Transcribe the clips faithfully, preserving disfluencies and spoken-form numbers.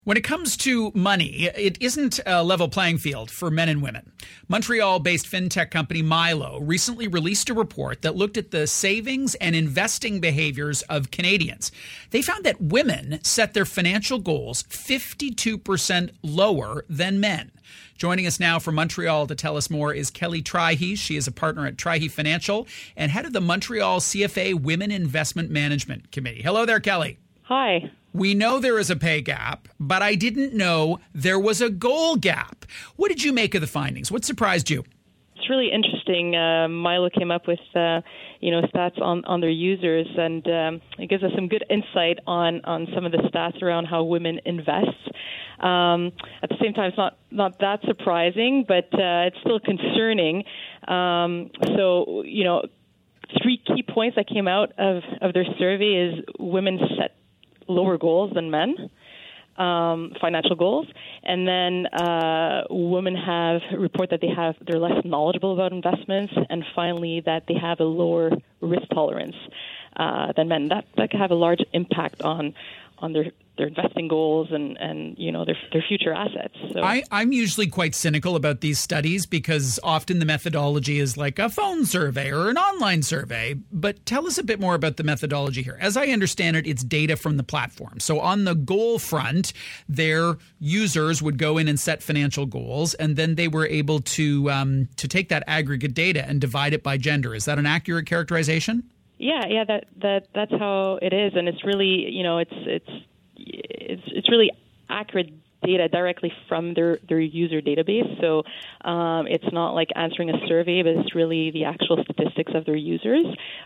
When it comes to money, it isn't a level playing field for men and women. Montreal-based fintech company Milo recently released a report that looked at the savings and investing behaviors of Canadians. They found that women set their financial goals fifty-two percent lower than men. Joining us now from Montreal to tell us more is Kelly Traihi. She is a partner at Traihi Financial and head of the Montreal C F A Women Investment Management Committee. Hello there, Kelly. Hi. We know there is a pay gap, but I didn't know there was a goal gap. What did you make of the findings? What surprised you? It's really interesting. Uh, Milo came up with, uh, you know, stats on, on their users, and um, it gives us some good insight on, on some of the stats around how women invest. Um, at the same time, it's not, not that surprising, but uh, it's still concerning. Um, so, you know, three key points that came out of, of their survey is women set lower goals than men, um, financial goals, and then uh, women have report that they have they're less knowledgeable about investments, and finally that they have a lower risk tolerance uh, than men. That that can have a large impact on on their their investing goals and, and you know their their future assets. So. I, I'm usually quite cynical about these studies because often the methodology is like a phone survey or an online survey. But tell us a bit more about the methodology here. As I understand it, it's data from the platform. So on the goal front, their users would go in and set financial goals, and then they were able to um, to take that aggregate data and divide it by gender. Is that an accurate characterization? Yeah, yeah, that that that's how it is, and it's really you know it's it's. It's it's really accurate data directly from their, their user database. So um, it's not like answering a survey, but it's really the actual statistics of their users.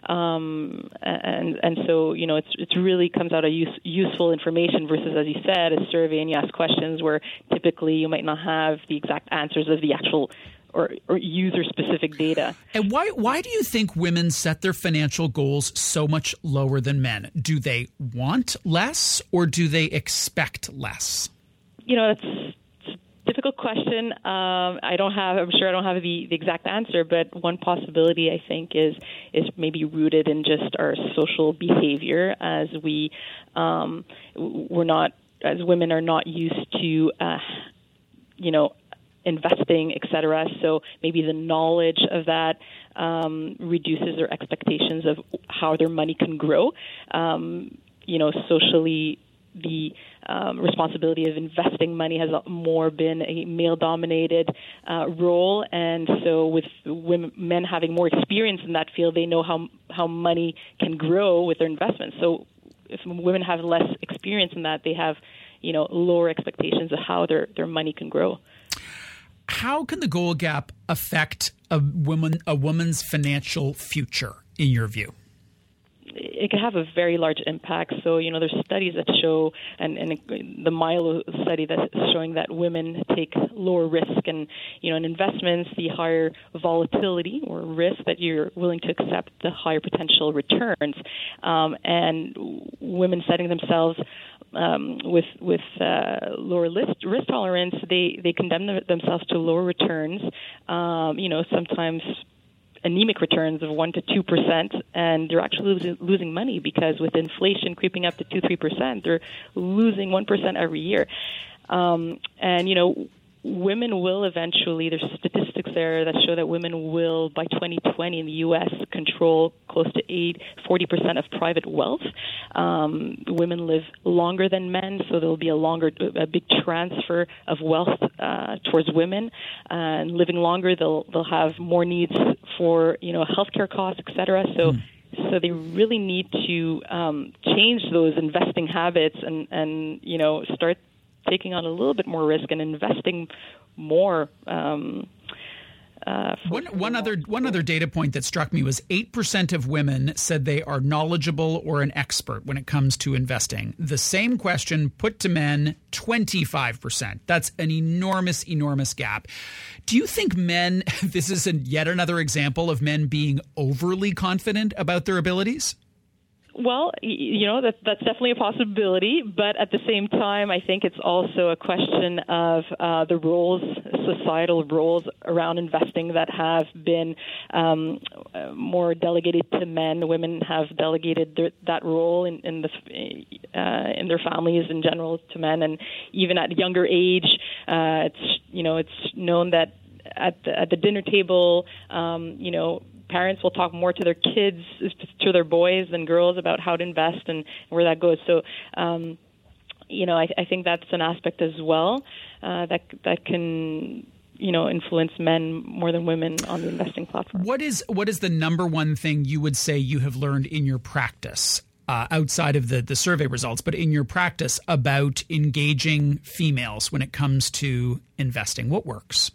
Um, and and so you know it's it's really comes out of use, useful information versus, as you said, a survey and you ask questions where typically you might not have the exact answers of the actual Or, or user-specific data. And why why do you think women set their financial goals so much lower than men? Do they want less or do they expect less? You know, it's, it's a difficult question. Um, I don't have. I'm sure I don't have the, the exact answer, but one possibility I think is is maybe rooted in just our social behavior as we um, we're not as women are not used to uh, you know. investing, et cetera. So maybe the knowledge of that um, reduces their expectations of how their money can grow. Um, you know, socially, the um, responsibility of investing money has more been a male-dominated uh, role, and so with women, men having more experience in that field, they know how how money can grow with their investments. So if women have less experience in that, they have, you know, lower expectations of how their, their money can grow. How can the goal gap affect a woman, a woman's financial future, in your view? It can have a very large impact. So, you know, there's studies that show, and, and the Milo study that's showing that women take lower risk, and, you know, in investments, the higher volatility or risk that you're willing to accept, the higher potential returns. Um, and women setting themselves Um, with with uh, lower risk, risk tolerance, they, they condemn them, themselves to lower returns, um, you know, sometimes anemic returns of one to two percent, and they're actually losing, losing money because with inflation creeping up to two, three percent, they're losing one percent every year. Um, and, you know, women will eventually, there's statistics there that show that women will, by twenty twenty in the U S, control close to eight, forty percent of private wealth. Um, women live longer than men, so there will be a longer, a big transfer of wealth uh, towards women. Uh, and living longer, they'll they'll have more needs for, you know, healthcare costs, et cetera. So. Mm. So they really need to um, change those investing habits and, and, you know, start taking on a little bit more risk and investing more. Um, uh, for, one for one other one other data point that struck me was eight percent of women said they are knowledgeable or an expert when it comes to investing. The same question put to men, twenty-five percent. That's an enormous, enormous gap. Do you think men, this is a, yet another example of men being overly confident about their abilities? Well, you know, that that's definitely a possibility, but at the same time, I think it's also a question of uh, the roles, societal roles around investing that have been um, more delegated to men. Women have delegated their, that role in, in the uh, in their families in general to men, and even at a younger age, uh, it's you know it's known that at the, at the dinner table, um, you know. Parents will talk more to their kids, to their boys than girls about how to invest and where that goes. So, um, you know, I, I think that's an aspect as well uh, that that can, you know, influence men more than women on the investing platform. What is what is the number one thing you would say you have learned in your practice, uh, outside of the, the survey results, but in your practice about engaging females when it comes to investing? What works?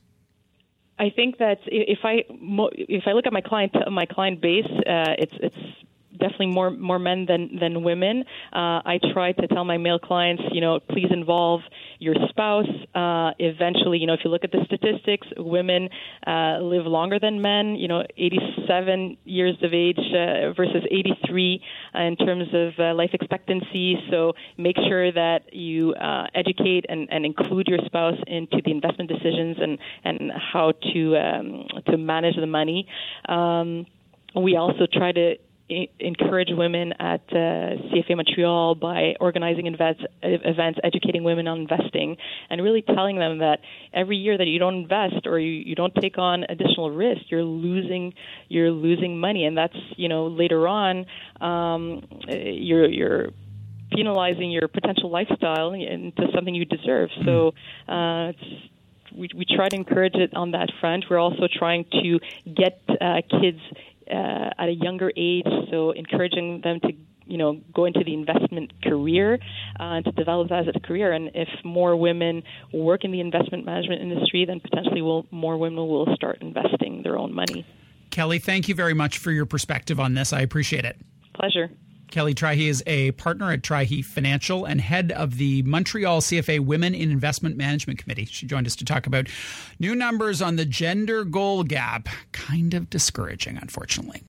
I think that if I if I look at my client my client base, uh, it's it's definitely more more men than than women. Uh, I try to tell my male clients, you know, please involve your spouse. Uh, eventually, you know, if you look at the statistics, women uh, live longer than men. You know, eighty-seven years of age uh, versus eighty-three uh, in terms of uh, life expectancy. So make sure that you uh, educate and, and include your spouse into the investment decisions and and how to um, to manage the money. Um, we also try to encourage women at uh, C F A Montreal by organizing events, events, educating women on investing, and really telling them that every year that you don't invest or you, you don't take on additional risk, you're losing you're losing money, and that's you know later on um, you're you're penalizing your potential lifestyle into something you deserve. So uh, it's. We, we try to encourage it on that front. We're also trying to get uh, kids uh, at a younger age, so encouraging them to, you know, go into the investment career uh, and to develop that as a career. And if more women work in the investment management industry, then potentially will, more women will start investing their own money. Kelly, thank you very much for your perspective on this. I appreciate it. Pleasure. Kelly Traihy is a partner at Traihy Financial and head of the Montreal C F A Women in Investment Management Committee. She joined us to talk about new numbers on the gender goal gap. Kind of discouraging, unfortunately.